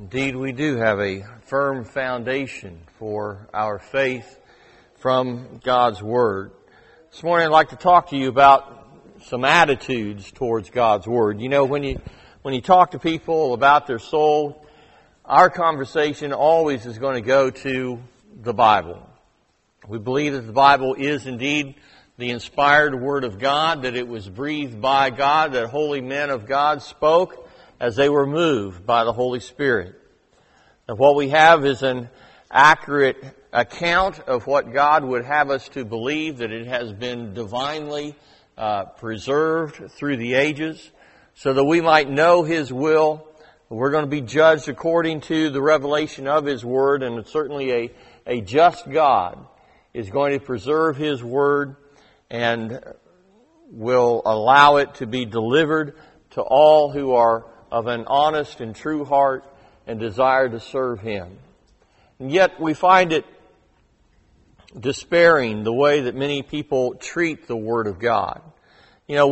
Indeed, we do have a firm foundation for our faith from God's Word. This morning I'd like to talk to you about some attitudes towards God's Word. You know, when you talk to people about their soul, our conversation always is going to go to the Bible. We believe that the Bible is indeed the inspired Word of God, that it was breathed by God, that holy men of God spoke as they were moved by the Holy Spirit. And what we have is an accurate account of what God would have us to believe, that it has been divinely preserved through the ages, so that we might know His will. We're going to be judged according to the revelation of His Word, and certainly a just God is going to preserve His Word and will allow it to be delivered to all who are of an honest and true heart and desire to serve Him. And yet we find it despairing the way that many people treat the Word of God. You know,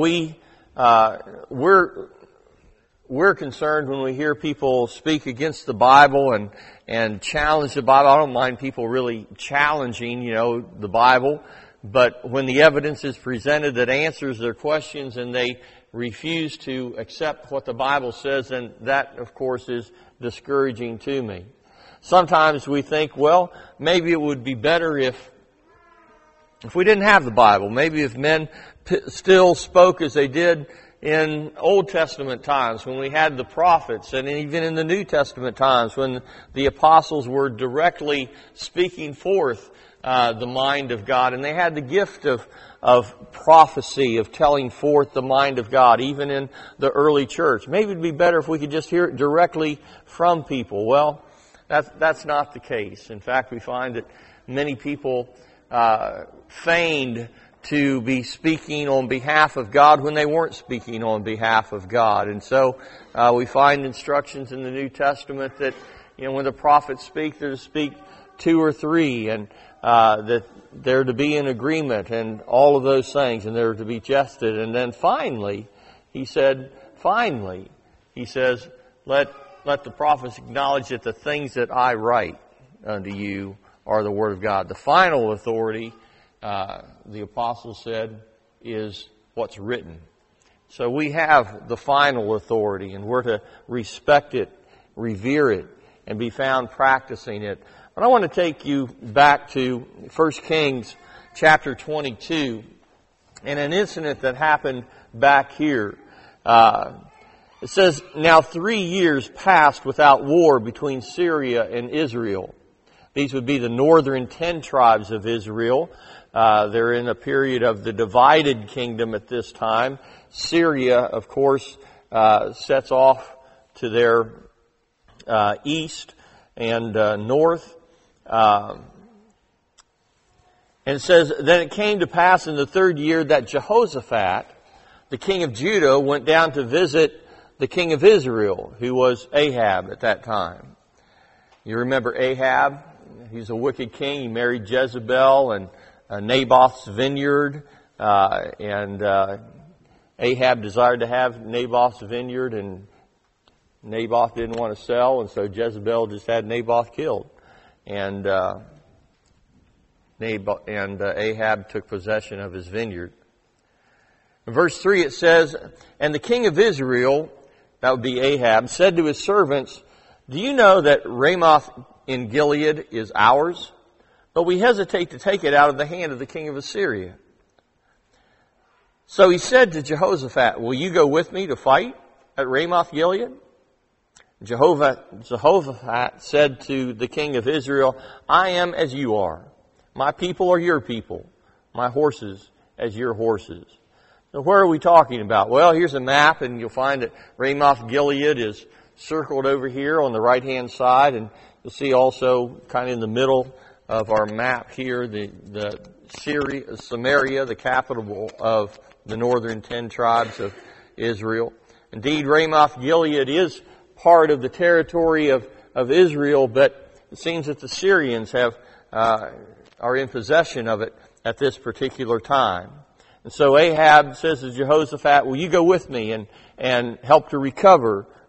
we're concerned when we hear people speak against the Bible and challenge the Bible. I don't mind people really challenging, the Bible, but when the evidence is presented that answers their questions and they refuse to accept what the Bible says, then that, of course, is discouraging to me. Sometimes we think, well, maybe it would be better if we didn't have the Bible. Maybe if men still spoke as they did in Old Testament times, when we had the prophets, and even in the New Testament times, when the apostles were directly speaking forth the mind of God, and they had the gift of prophecy, of telling forth the mind of God, even in the early church. Maybe it'd be better if we could just hear it directly from people. Well, that's not the case. In fact, we find that many people feigned to be speaking on behalf of God when they weren't speaking on behalf of God. And so we find instructions in the New Testament that, when the prophets speak, they're to speak two or three, and that they're to be in agreement, and all of those things, and they're to be tested. And then finally, he says, let the prophets acknowledge that the things that I write unto you are the Word of God. The final authority, the apostle said, is what's written. So we have the final authority, and we're to respect it, revere it, and be found practicing it. But I want to take you back to 1 Kings chapter 22 and an incident that happened back here. It says, now 3 years passed without war between Syria and Israel. These would be the northern 10 tribes of Israel. They're in a period of the divided kingdom at this time. Syria, of course, sets off to their east and north. And it says, then it came to pass in the 3rd year that Jehoshaphat, the king of Judah, went down to visit the king of Israel, who was Ahab at that time. You remember Ahab? He's a wicked king. He married Jezebel and Naboth's vineyard. And Ahab desired to have Naboth's vineyard, and Naboth didn't want to sell, and so Jezebel just had Naboth killed. And Ahab took possession of his vineyard. In verse 3 it says, and the king of Israel, that would be Ahab, said to his servants, do you know that Ramoth in Gilead is ours? But we hesitate to take it out of the hand of the king of Assyria. So he said to Jehoshaphat, will you go with me to fight at Ramoth Gilead? Jehoshaphat said to the king of Israel, I am as you are. My people are your people. My horses as your horses. So where are we talking about? Well, here's a map, and you'll find that Ramoth Gilead is circled over here on the right-hand side, and you'll see also kind of in the middle of our map here, the Samaria, the capital of the northern 10 tribes of Israel. Indeed, Ramoth Gilead is part of the territory of Israel, but it seems that the Syrians are in possession of it at this particular time. And so Ahab says to Jehoshaphat, will you go with me and help to recover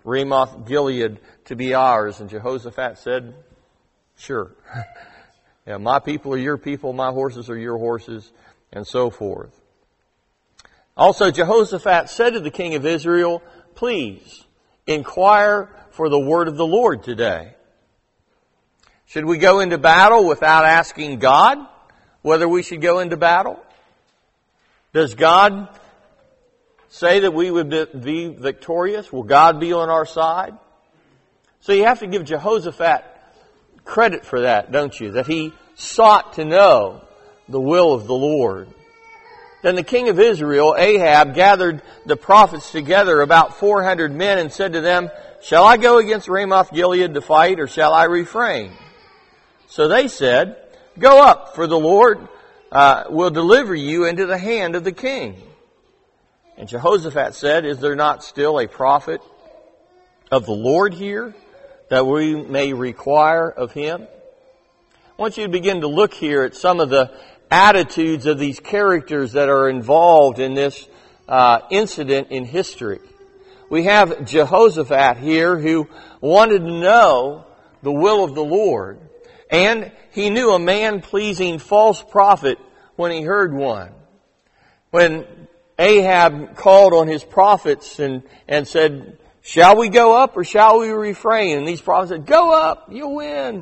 Ramoth Gilead to be ours? And Jehoshaphat said, sure. Yeah, my people are your people, my horses are your horses, and so forth. Also, Jehoshaphat said to the king of Israel, please inquire for the word of the Lord today. Should we go into battle without asking God whether we should go into battle? Does God say that we would be victorious? Will God be on our side? So you have to give Jehoshaphat credit for that, don't you? That he sought to know the will of the Lord. Then the king of Israel, Ahab, gathered the prophets together, about 400 men, and said to them, shall I go against Ramoth Gilead to fight, or shall I refrain? So they said, go up, for the Lord will deliver you into the hand of the king. And Jehoshaphat said, is there not still a prophet of the Lord here that we may require of him? I want you to begin to look here at some of the attitudes of these characters that are involved in this incident in history. We have Jehoshaphat here who wanted to know the will of the Lord. And he knew a man-pleasing false prophet when he heard one. When Ahab called on his prophets and said, shall we go up or shall we refrain? And these prophets said, go up, you'll win.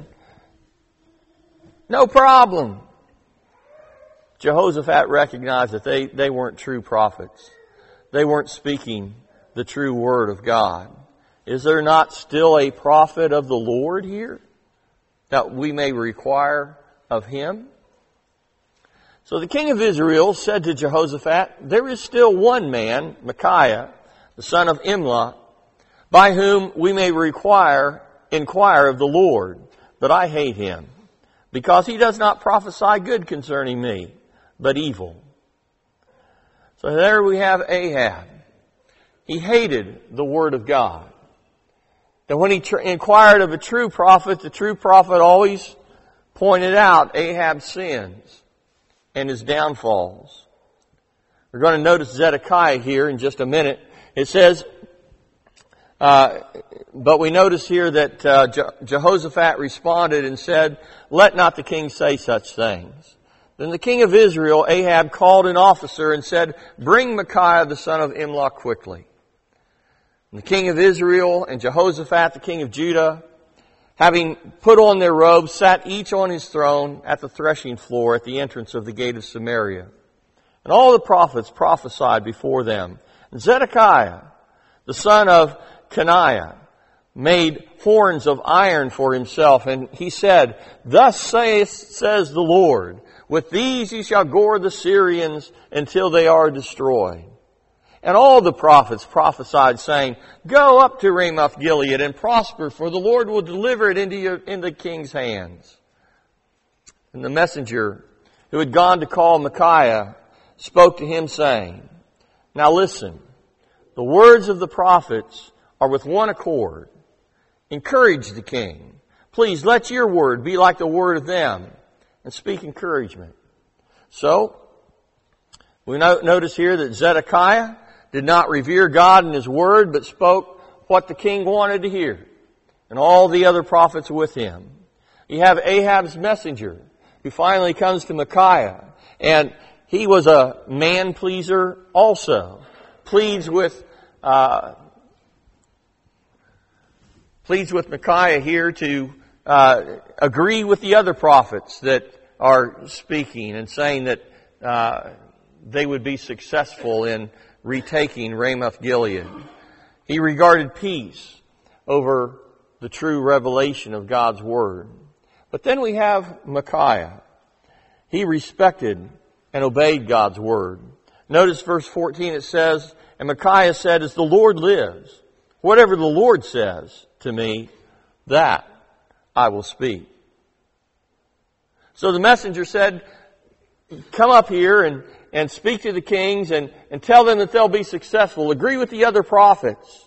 No problem. Jehoshaphat recognized that they weren't true prophets. They weren't speaking the true word of God. Is there not still a prophet of the Lord here that we may require of him? So the king of Israel said to Jehoshaphat, there is still one man, Micaiah, the son of Imlah, by whom we may inquire of the Lord, but I hate him, because he does not prophesy good concerning me, but evil. So there we have Ahab. He hated the word of God. And when he inquired of a true prophet, the true prophet always pointed out Ahab's sins and his downfalls. We're going to notice Zedekiah here in just a minute. It says, but we notice here that Jehoshaphat responded and said, let not the king say such things. Then the king of Israel, Ahab, called an officer and said, bring Micaiah the son of Imlah quickly. And the king of Israel and Jehoshaphat, the king of Judah, having put on their robes, sat each on his throne at the threshing floor at the entrance of the gate of Samaria. And all the prophets prophesied before them. And Zedekiah, the son of Kenaiah, made horns of iron for himself. And he said, thus says the Lord, with these ye shall gore the Syrians until they are destroyed. And all the prophets prophesied, saying, go up to Ramoth Gilead and prosper, for the Lord will deliver it into the king's hands. And the messenger who had gone to call Micaiah spoke to him, saying, now listen, the words of the prophets are with one accord. Encourage the king. Please let your word be like the word of them, and speak encouragement. So, we notice here that Zedekiah did not revere God in his word, but spoke what the king wanted to hear. And all the other prophets with him. You have Ahab's messenger, who finally comes to Micaiah. And he was a man-pleaser also. Pleads with Micaiah here to agree with the other prophets that are speaking and saying that they would be successful in retaking Ramoth Gilead. He regarded peace over the true revelation of God's Word. But then we have Micaiah. He respected and obeyed God's Word. Notice verse 14, it says, and Micaiah said, as the Lord lives, whatever the Lord says to me, that I will speak. So the messenger said, come up here and speak to the kings and tell them that they'll be successful. Agree with the other prophets.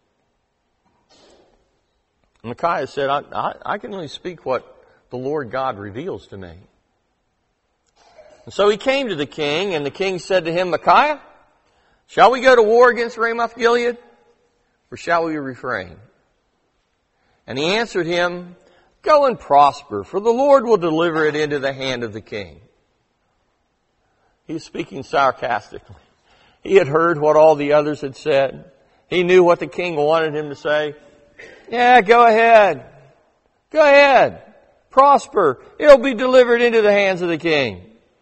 And Micaiah said, I can only speak what the Lord God reveals to me. And so he came to the king, and the king said to him, Micaiah, shall we go to war against Ramoth Gilead? or shall we refrain? And he answered him, Go and prosper, for the Lord will deliver it into the hand of the king. He's speaking sarcastically. He had heard what all the others had said. He knew what the king wanted him to say. Yeah, go ahead. Go ahead. Prosper. It'll be delivered into the hands of the king.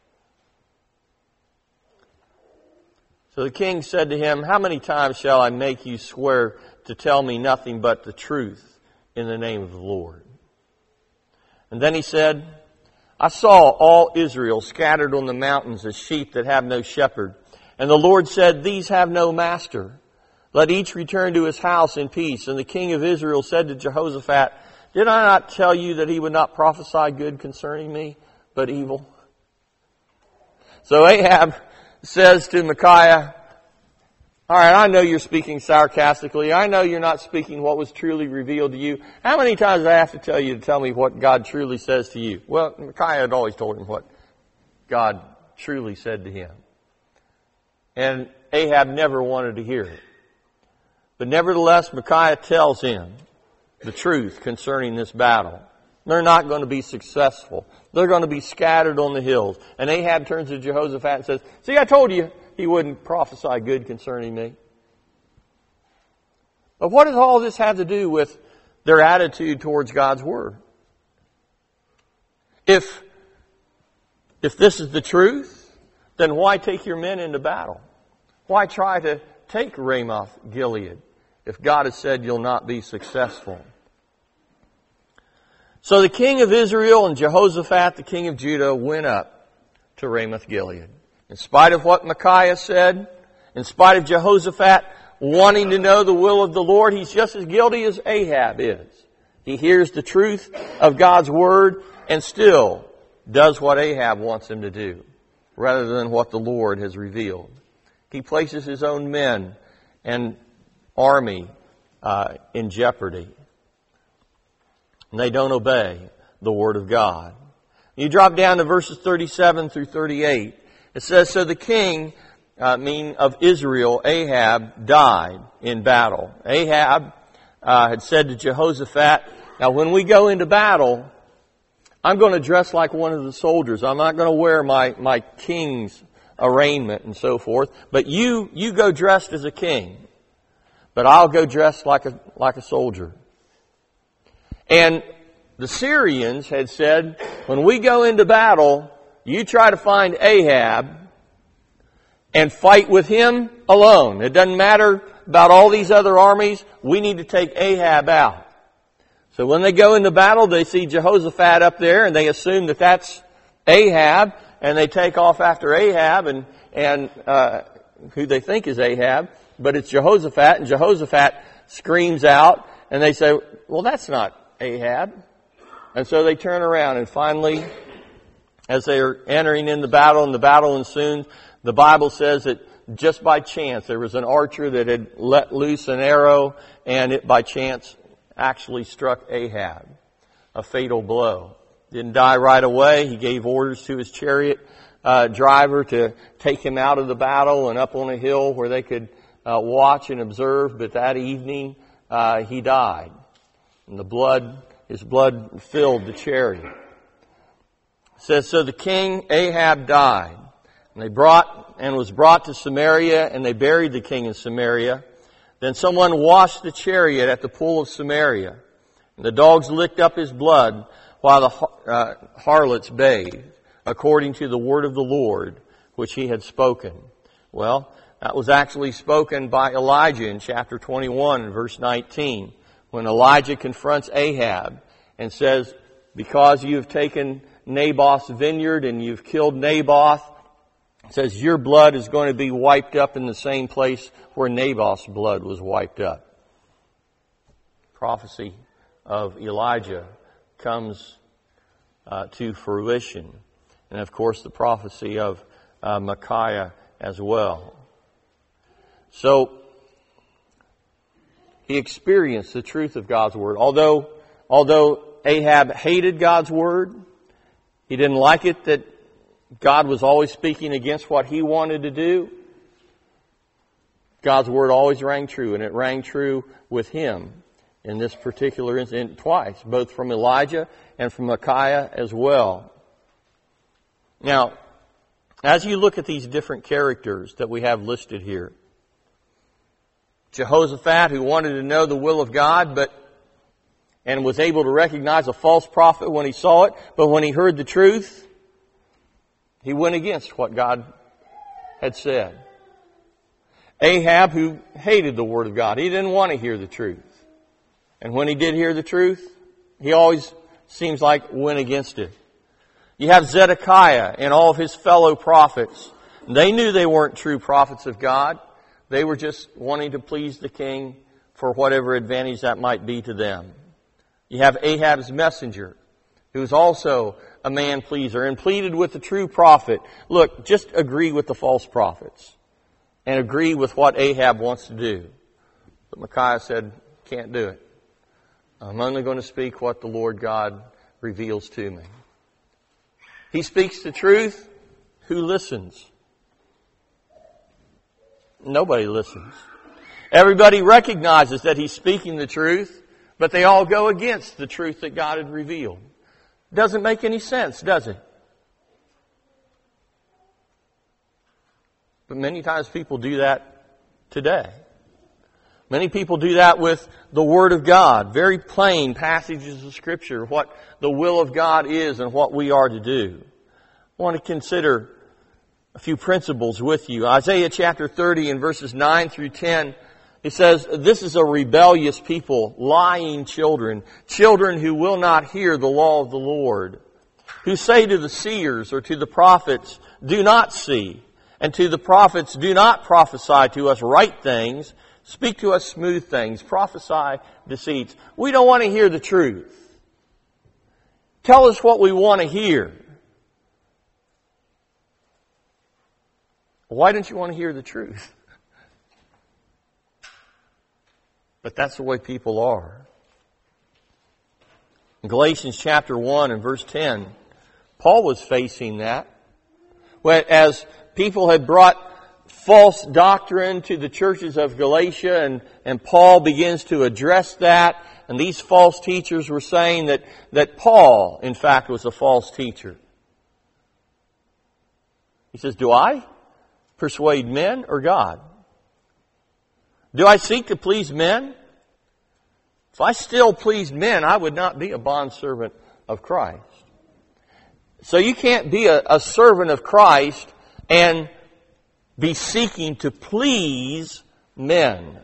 So the king said to him, How many times shall I make you swear to tell me nothing but the truth in the name of the Lord? And then he said, I saw all Israel scattered on the mountains as sheep that have no shepherd. And the Lord said, These have no master. Let each return to his house in peace. And the king of Israel said to Jehoshaphat, Did I not tell you that he would not prophesy good concerning me, but evil? So Ahab says to Micaiah, All right, I know you're speaking sarcastically. I know you're not speaking what was truly revealed to you. How many times do I have to tell you to tell me what God truly says to you? Well, Micaiah had always told him what God truly said to him. And Ahab never wanted to hear it. But nevertheless, Micaiah tells him the truth concerning this battle. They're not going to be successful. They're going to be scattered on the hills. And Ahab turns to Jehoshaphat and says, See, I told you he wouldn't prophesy good concerning me. But what does all this have to do with their attitude towards God's Word? If this is the truth, then why take your men into battle? Why try to take Ramoth Gilead if God has said you'll not be successful? So the king of Israel and Jehoshaphat, the king of Judah, went up to Ramoth Gilead. In spite of what Micaiah said, in spite of Jehoshaphat wanting to know the will of the Lord, he's just as guilty as Ahab is. He hears the truth of God's Word and still does what Ahab wants him to do, rather than what the Lord has revealed. He places his own men and army in jeopardy. And they don't obey the Word of God. You drop down to verses 37 through 38. It says, So the king, of Israel, Ahab, died in battle. Ahab had said to Jehoshaphat, Now when we go into battle, I'm going to dress like one of the soldiers. I'm not going to wear my king's arraignment and so forth. But you go dressed as a king. But I'll go dressed like a soldier. And the Syrians had said, when we go into battle, you try to find Ahab and fight with him alone. It doesn't matter about all these other armies. We need to take Ahab out. So when they go into battle, they see Jehoshaphat up there and they assume that that's Ahab, and they take off after Ahab and who they think is Ahab, but it's Jehoshaphat, and Jehoshaphat screams out and they say, Well, that's not Ahab. And so they turn around, and finally, as they are entering in the battle and the battle ensues, the Bible says that just by chance there was an archer that had let loose an arrow, and it by chance actually struck Ahab. A fatal blow. Didn't die right away. He gave orders to his chariot driver to take him out of the battle and up on a hill where they could watch and observe. But that evening he died. And his blood filled the chariot. It says, So the king Ahab died. And was brought to Samaria, and they buried the king in Samaria. Then someone washed the chariot at the pool of Samaria. And the dogs licked up his blood while the harlots bathed, according to the word of the Lord, which he had spoken. Well, that was actually spoken by Elijah in chapter 21 and verse 19, when Elijah confronts Ahab and says, Because you have taken Naboth's vineyard and you've killed Naboth, it says your blood is going to be wiped up in the same place where Naboth's blood was wiped up. Prophecy of Elijah comes to fruition. And of course the prophecy of Micaiah as well. So he experienced the truth of God's Word. Although Ahab hated God's Word, he didn't like it that God was always speaking against what he wanted to do. God's Word always rang true, and it rang true with him in this particular incident twice, both from Elijah and from Micaiah as well. Now, as you look at these different characters that we have listed here, Jehoshaphat, who wanted to know the will of God, and was able to recognize a false prophet when he saw it, but when he heard the truth, he went against what God had said. Ahab, who hated the Word of God. He didn't want to hear the truth. And when he did hear the truth, he always seems like went against it. You have Zedekiah and all of his fellow prophets. They knew they weren't true prophets of God. They were just wanting to please the king for whatever advantage that might be to them. You have Ahab's messenger, who is also a man pleaser and pleaded with the true prophet, look, just agree with the false prophets and agree with what Ahab wants to do. But Micaiah said, can't do it. I'm only going to speak what the Lord God reveals to me. He speaks the truth. Who listens? Nobody listens. Everybody recognizes that he's speaking the truth, but they all go against the truth that God had revealed. Doesn't make any sense, does it? But many times people do that today. Many people do that with the Word of God. Very plain passages of Scripture, what the will of God is and what we are to do. I want to consider a few principles with you. Isaiah chapter 30 and verses 9 through 10, it says, this is a rebellious people, lying children, children who will not hear the law of the Lord, who say to the seers or to the prophets, do not see, and to the prophets, do not prophesy to us right things, speak to us smooth things, prophesy deceits. We don't want to hear the truth. Tell us what we want to hear. Why don't you want to hear the truth? But that's the way people are. In Galatians chapter 1 and verse 10, Paul was facing that. As people had brought false doctrine to the churches of Galatia, and Paul begins to address that, and these false teachers were saying that Paul, in fact, was a false teacher. He says, do I persuade men or God? Do I seek to please men? If I still pleased men, I would not be a bondservant of Christ. So you can't be a servant of Christ and be seeking to please men.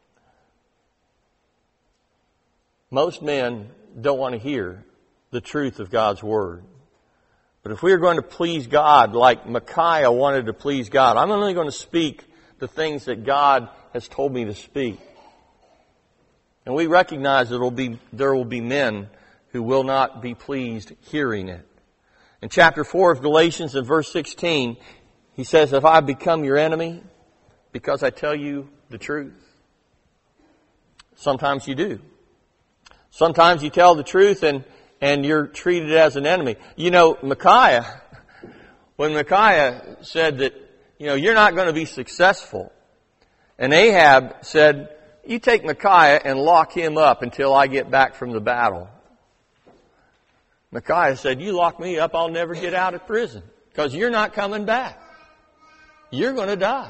Most men don't want to hear the truth of God's Word. But if we are going to please God like Micaiah wanted to please God, I'm only going to speak the things that God has told me to speak. And we recognize there will be men who will not be pleased hearing it. In chapter 4 of Galatians in verse 16, he says, have I become your enemy because I tell you the truth? Sometimes you do. Sometimes you tell the truth and you're treated as an enemy. You know, Micaiah, when Micaiah said that, you're not going to be successful, and Ahab said, you take Micaiah and lock him up until I get back from the battle. Micaiah said, you lock me up, I'll never get out of prison because you're not coming back. You're going to die.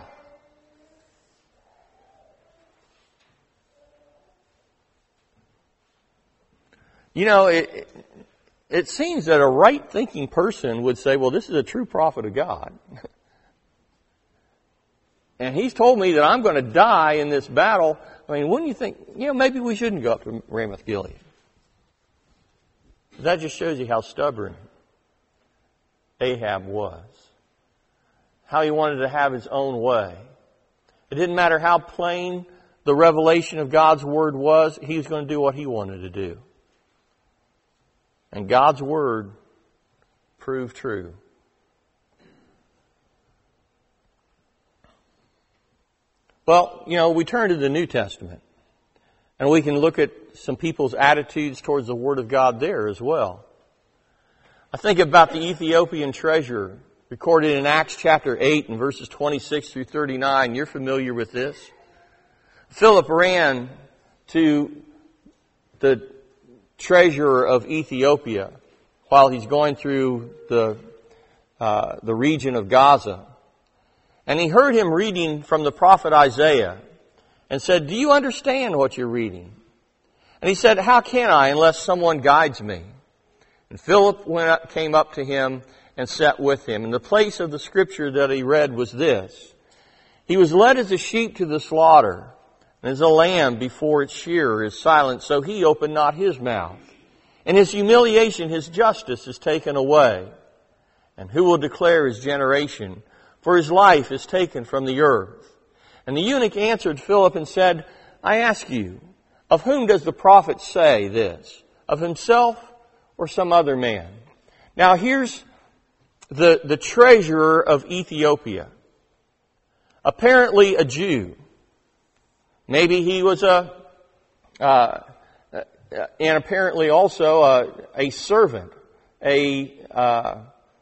It seems that a right-thinking person would say, well, this is a true prophet of God. And he's told me that I'm going to die in this battle. I mean, wouldn't you think, maybe we shouldn't go up to Ramoth Gilead. That just shows you how stubborn Ahab was. How he wanted to have his own way. It didn't matter how plain the revelation of God's Word was, he was going to do what he wanted to do. And God's Word proved true. Well, we turn to the New Testament. And we can look at some people's attitudes towards the Word of God there as well. I think about the Ethiopian treasurer recorded in Acts chapter 8 and verses 26 through 39. You're familiar with this. Philip ran to the treasurer of Ethiopia while he's going through the region of Gaza. And he heard him reading from the prophet Isaiah and said, "Do you understand what you're reading?" And he said, "How can I unless someone guides me?" And Philip came up to him and sat with him. And the place of the scripture that he read was this: "He was led as a sheep to the slaughter, and as a lamb before its shearer is silent, so he opened not his mouth. In his humiliation his justice is taken away. And who will declare his generation? For his life is taken from the earth." And the eunuch answered Philip and said, "I ask you, of whom does the prophet say this? Of himself or some other man?" Now here's the treasurer of Ethiopia. Apparently a Jew. Maybe he was and apparently also a servant, a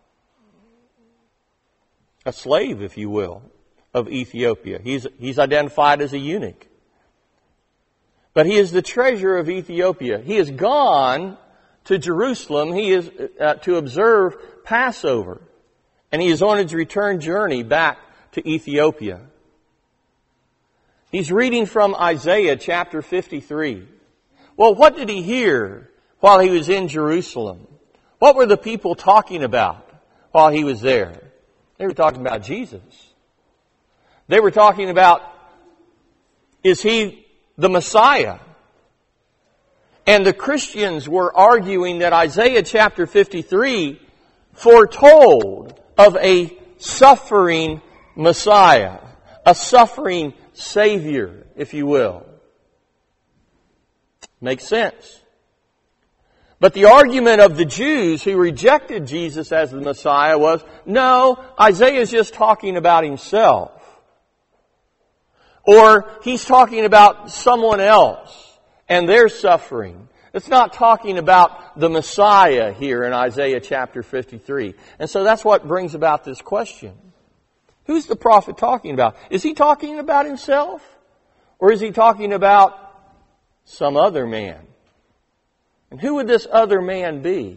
slave, if you will, of Ethiopia. He's identified as a eunuch. But he is the treasurer of Ethiopia. He has gone to Jerusalem. He is to observe Passover. And he is on his return journey back to Ethiopia. He's reading from Isaiah chapter 53. Well, what did he hear while he was in Jerusalem? What were the people talking about while he was there? They were talking about Jesus. They were talking about, is he the Messiah? And the Christians were arguing that Isaiah chapter 53 foretold of a suffering Messiah, a suffering Savior, if you will. Makes sense. But the argument of the Jews who rejected Jesus as the Messiah was, no, Isaiah is just talking about himself. Or he's talking about someone else and their suffering. It's not talking about the Messiah here in Isaiah chapter 53. And so that's what brings about this question. Who's the prophet talking about? Is he talking about himself? Or is he talking about some other man? And who would this other man be?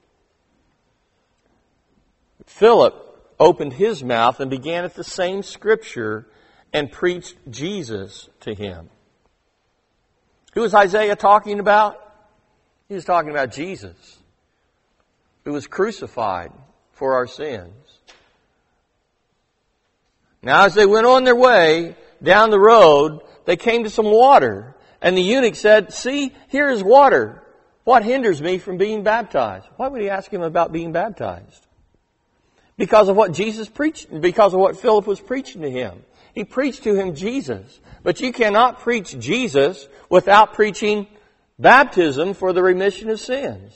Philip opened his mouth and began at the same scripture and preached Jesus to him. Who is Isaiah talking about? He was talking about Jesus, who was crucified for our sins. Now as they went on their way down the road, they came to some water. And the eunuch said, "See, here is water. What hinders me from being baptized?" Why would he ask him about being baptized? Because of what Jesus preached, because of what Philip was preaching to him. He preached to him Jesus. But you cannot preach Jesus without preaching baptism for the remission of sins.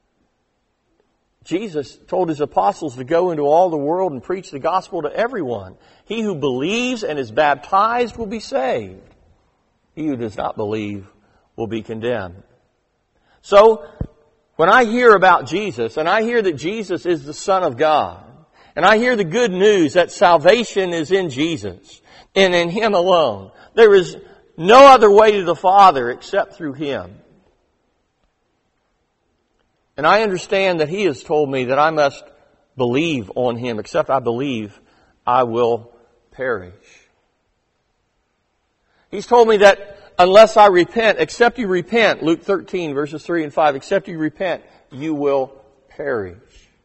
Jesus told his apostles to go into all the world and preach the gospel to everyone. He who believes and is baptized will be saved. He who does not believe will be condemned. So, when I hear about Jesus, and I hear that Jesus is the Son of God, and I hear the good news that salvation is in Jesus, and in Him alone, there is no other way to the Father except through Him. And I understand that He has told me that I must believe on Him. Except I believe, I will perish. He's told me that unless I repent, except you repent, Luke 13 verses 3 and 5, except you repent, you will perish.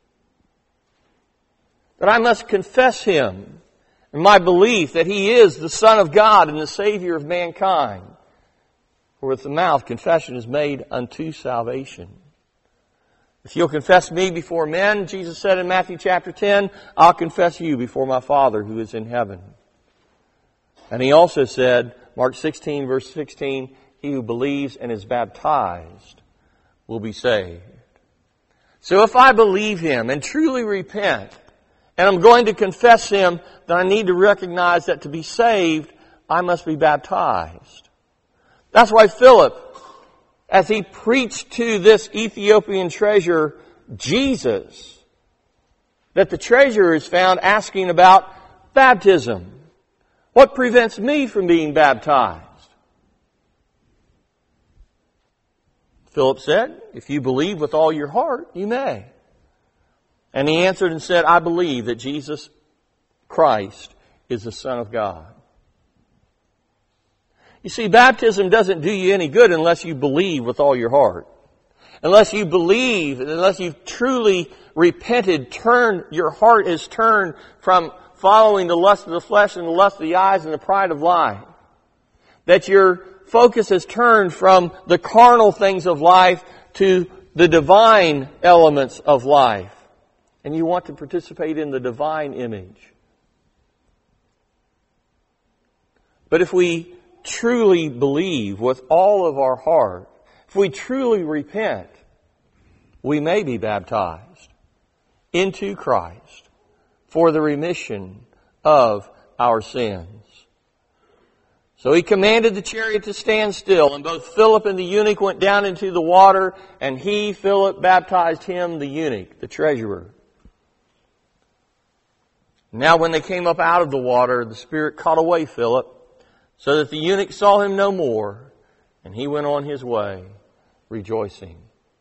That I must confess Him and my belief that He is the Son of God and the Savior of mankind. For with the mouth confession is made unto salvation. If you'll confess me before men, Jesus said in Matthew chapter 10, I'll confess you before my Father who is in heaven. And He also said, Mark 16 verse 16, he who believes and is baptized will be saved. So if I believe Him and truly repent, and I'm going to confess Him, then I need to recognize that to be saved, I must be baptized. That's why Philip, as he preached to this Ethiopian treasurer, Jesus, that the treasurer is found asking about baptism. What prevents me from being baptized? Philip said, if you believe with all your heart, you may. And he answered and said, I believe that Jesus Christ is the Son of God. You see, baptism doesn't do you any good unless you believe with all your heart. Unless you believe, unless you've truly repented, your heart is turned from following the lust of the flesh and the lust of the eyes and the pride of life. That your focus has turned from the carnal things of life to the divine elements of life. And you want to participate in the divine image. But if we truly believe with all of our heart, if we truly repent, we may be baptized into Christ for the remission of our sins. So he commanded the chariot to stand still, and both Philip and the eunuch went down into the water, and he, Philip, baptized him, the eunuch, the treasurer. Now when they came up out of the water, the Spirit caught away Philip, so that the eunuch saw him no more, and he went on his way, rejoicing.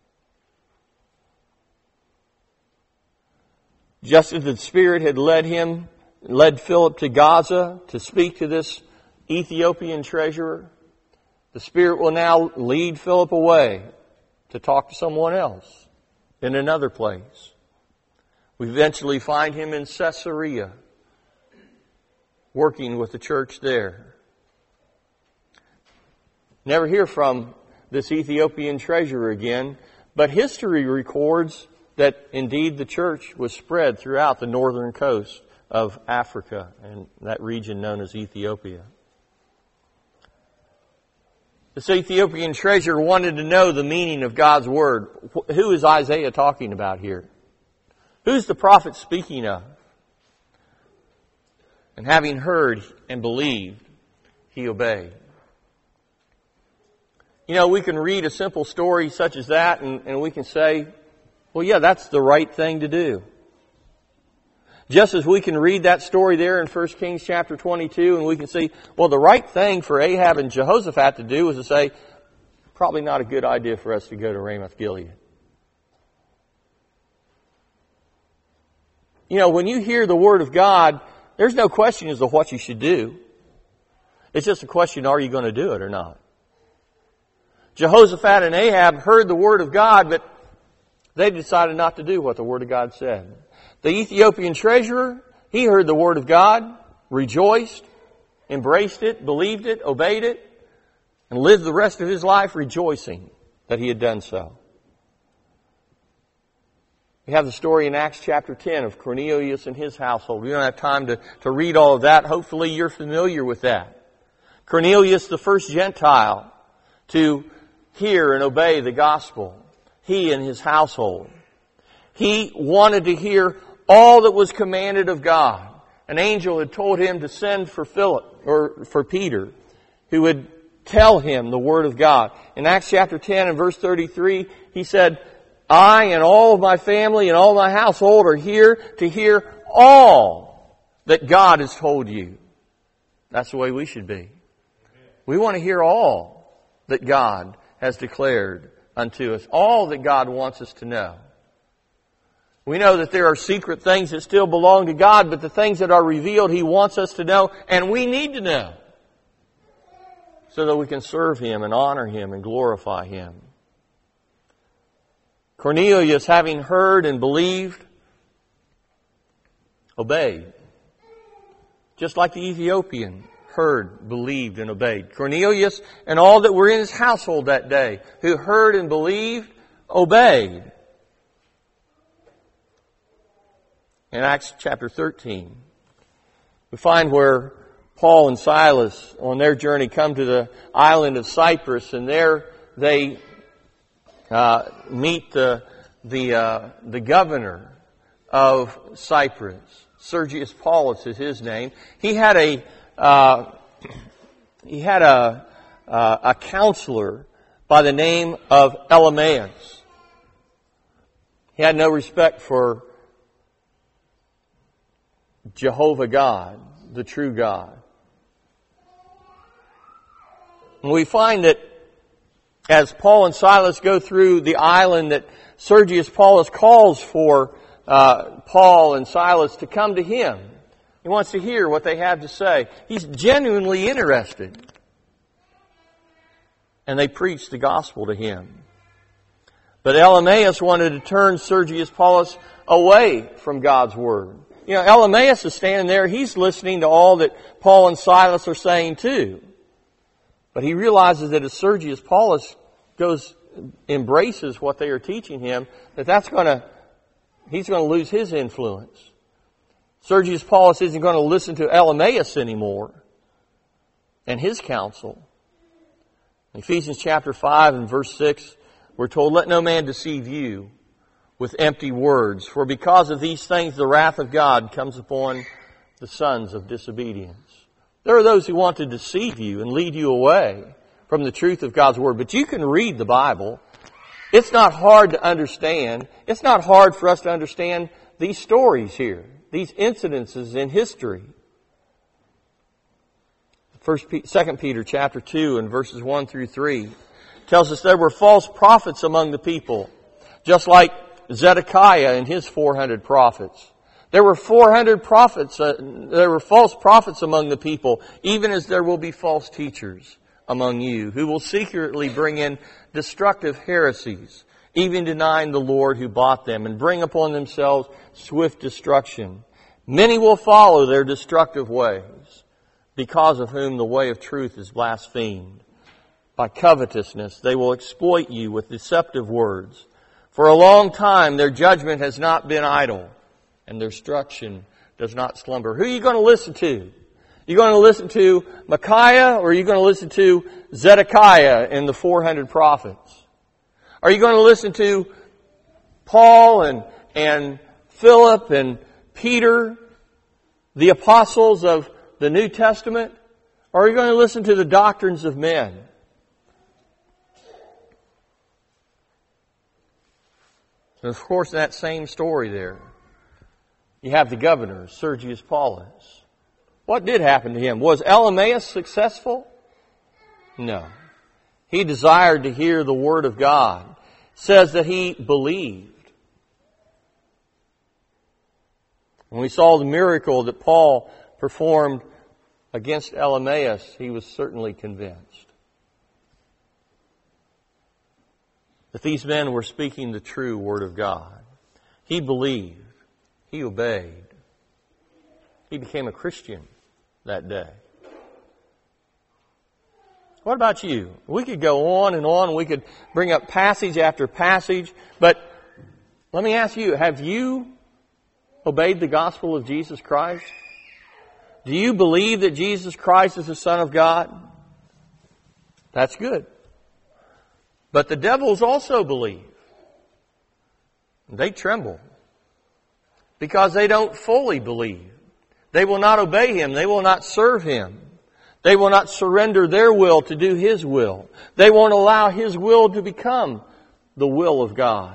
Just as the Spirit had led Philip to Gaza to speak to this Ethiopian treasurer, the Spirit will now lead Philip away to talk to someone else in another place. We eventually find him in Caesarea, working with the church there. Never hear from this Ethiopian treasurer again, but history records that indeed the church was spread throughout the northern coast of Africa and that region known as Ethiopia. This Ethiopian treasurer wanted to know the meaning of God's Word. Who is Isaiah talking about here? Who's the prophet speaking of? And having heard and believed, he obeyed. You know, we can read a simple story such as that and we can say, well, yeah, that's the right thing to do. Just as we can read that story there in 1 Kings chapter 22 and we can see, well, the right thing for Ahab and Jehoshaphat to do was to say, probably not a good idea for us to go to Ramoth Gilead. You know, when you hear the Word of God, there's no question as to what you should do. It's just a question, are you going to do it or not? Jehoshaphat and Ahab heard the Word of God, but they decided not to do what the Word of God said. The Ethiopian treasurer, he heard the Word of God, rejoiced, embraced it, believed it, obeyed it, and lived the rest of his life rejoicing that he had done so. We have the story in Acts chapter 10 of Cornelius and his household. We don't have time to read all of that. Hopefully you're familiar with that. Cornelius, the first Gentile to hear and obey the gospel. He and his household. He wanted to hear all that was commanded of God. An angel had told him to send for Peter, who would tell him the Word of God. In Acts chapter 10 and verse 33, he said, I and all of my family and all my household are here to hear all that God has told you. That's the way we should be. We want to hear all that God has declared unto us. All that God wants us to know. We know that there are secret things that still belong to God, but the things that are revealed He wants us to know, and we need to know, so that we can serve Him and honor Him and glorify Him. Cornelius, having heard and believed, obeyed. Just like the Ethiopian heard, believed, and obeyed. Cornelius and all that were in his household that day, who heard and believed, obeyed. In Acts chapter 13, we find where Paul and Silas, on their journey, come to the island of Cyprus, and there they meet the governor of Cyprus. Sergius Paulus is his name. He had a counselor by the name of Elymas. He had no respect for Jehovah God, the true God. And we find that as Paul and Silas go through the island, that Sergius Paulus calls for Paul and Silas to come to him. He wants to hear what they have to say. He's genuinely interested. And they preach the gospel to him. But Elymas wanted to turn Sergius Paulus away from God's Word. You know, Elymas is standing there. He's listening to all that Paul and Silas are saying too. But he realizes that as Sergius Paulus embraces what they are teaching him, he's going to lose his influence. Sergius Paulus isn't going to listen to Elymas anymore and his counsel. In Ephesians chapter 5 and verse 6, we're told, "Let no man deceive you with empty words, for because of these things the wrath of God comes upon the sons of disobedience." There are those who want to deceive you and lead you away from the truth of God's Word. But you can read the Bible. It's not hard to understand. It's not hard for us to understand these stories here, these incidences in history. 2 Peter chapter 2 and verses 1 through 3 tells us there were false prophets among the people, just like Zedekiah and his 400 prophets. There were 400 prophets, there were false prophets among the people, even as there will be false teachers among you, who will secretly bring in destructive heresies, even denying the Lord who bought them, and bring upon themselves swift destruction. Many will follow their destructive ways, because of whom the way of truth is blasphemed. By covetousness they will exploit you with deceptive words. For a long time their judgment has not been idle, and their destruction does not slumber. Who are you going to listen to? Are you going to listen to Micaiah, or are you going to listen to Zedekiah and the 400 prophets? Are you going to listen to Paul and Philip and Peter, the apostles of the New Testament? Or are you going to listen to the doctrines of men? And of course, in that same story there, you have the governor, Sergius Paulus. What did happen to him? Was Elymas successful? No. He desired to hear the Word of God. It says that he believed. When we saw the miracle that Paul performed against Elymas, he was certainly convinced that these men were speaking the true Word of God. He believed. He obeyed. He became a Christian that day. What about you? We could go on and on. We could bring up passage after passage. But let me ask you, have you obeyed the gospel of Jesus Christ? Do you believe that Jesus Christ is the Son of God? That's good. But the devils also believe. They tremble because they don't fully believe. They will not obey Him. They will not serve Him. They will not surrender their will to do His will. They won't allow His will to become the will of God.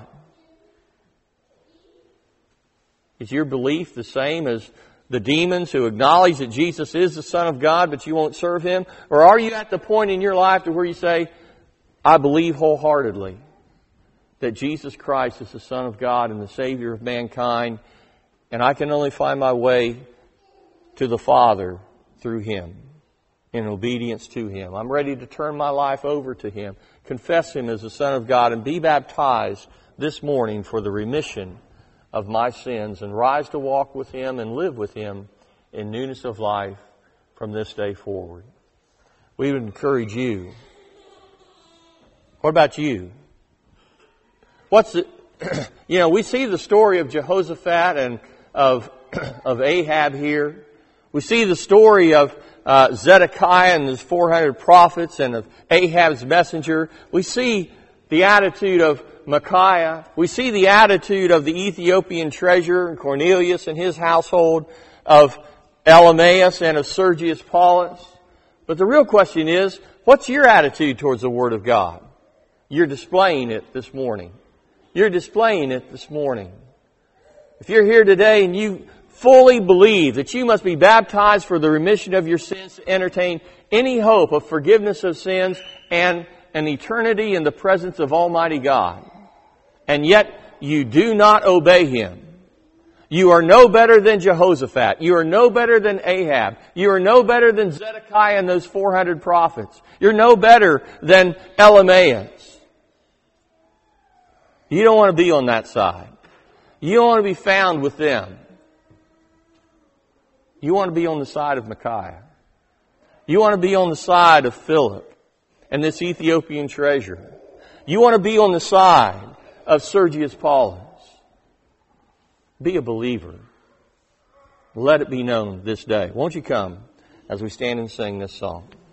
Is your belief the same as the demons who acknowledge that Jesus is the Son of God, but you won't serve Him? Or are you at the point in your life to where you say, I believe wholeheartedly that Jesus Christ is the Son of God and the Savior of mankind, and I can only find my way to the Father through Him, in obedience to Him. I'm ready to turn my life over to Him, confess Him as the Son of God, and be baptized this morning for the remission of my sins, and rise to walk with Him and live with Him in newness of life from this day forward. We would encourage you. What about you? We see the story of Jehoshaphat and of Ahab here. We see the story of Zedekiah and his 400 prophets and of Ahab's messenger. We see the attitude of Micaiah. We see the attitude of the Ethiopian treasurer and Cornelius and his household, of Elymas and of Sergius Paulus. But the real question is, what's your attitude towards the Word of God? You're displaying it this morning. You're displaying it this morning. If you're here today and you fully believe that you must be baptized for the remission of your sins to entertain any hope of forgiveness of sins and an eternity in the presence of Almighty God, and yet you do not obey Him, you are no better than Jehoshaphat. You are no better than Ahab. You are no better than Zedekiah and those 400 prophets. You're no better than Elamias. You don't want to be on that side. You don't want to be found with them. You want to be on the side of Micaiah. You want to be on the side of Philip and this Ethiopian treasurer. You want to be on the side of Sergius Paulus. Be a believer. Let it be known this day. Won't you come as we stand and sing this song?